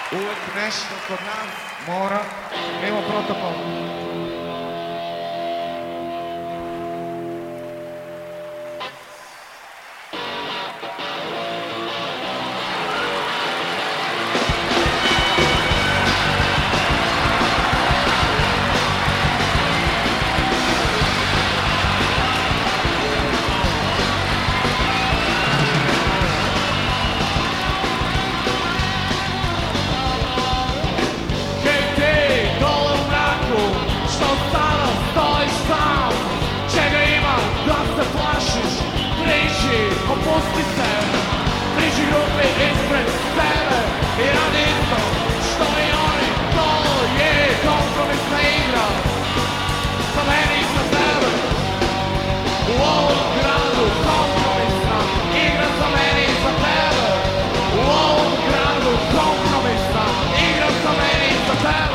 Uvek nešto kod nas mora, mimo protokola. Opusti se, priđi grupi ispred sebe i radi isto što i oni. To je kompromisna igra za mene i za tebe. U ovom gradu kompromisna igra za mene i za tebe. U ovom gradu kompromisna igra za mene i za tebe.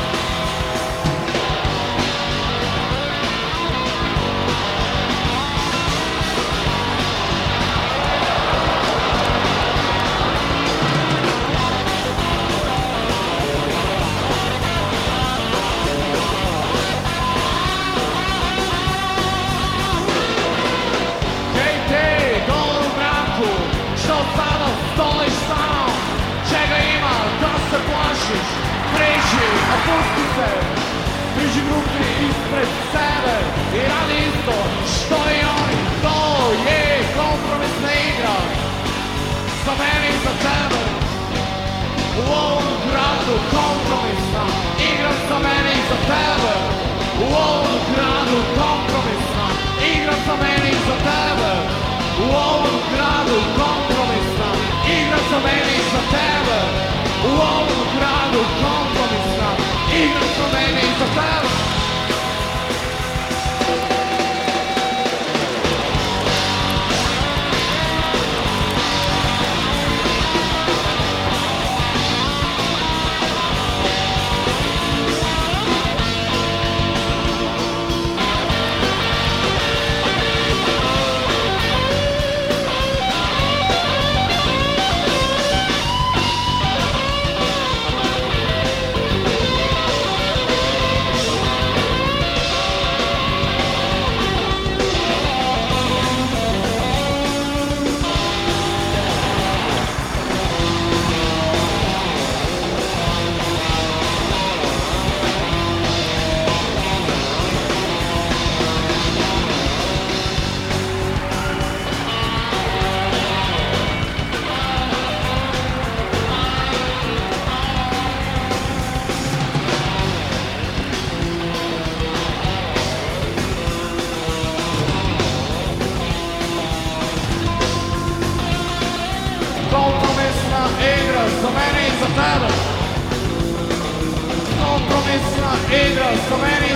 Opusti se, priđi grupi ispred sebe i radi isto što i oni. To je kompromisna igra za mene i za tebe. U ovom gradu kompromisna igra za mene i za tebe. U ovom gradu kompromisna igra za mene i za tebe. U ovom gradu kompromisna igra za mene i za tebe. U ovom gradu kompromisna igra za mene i za tebe. Za mene i za tebe. Kompromisna igra za mene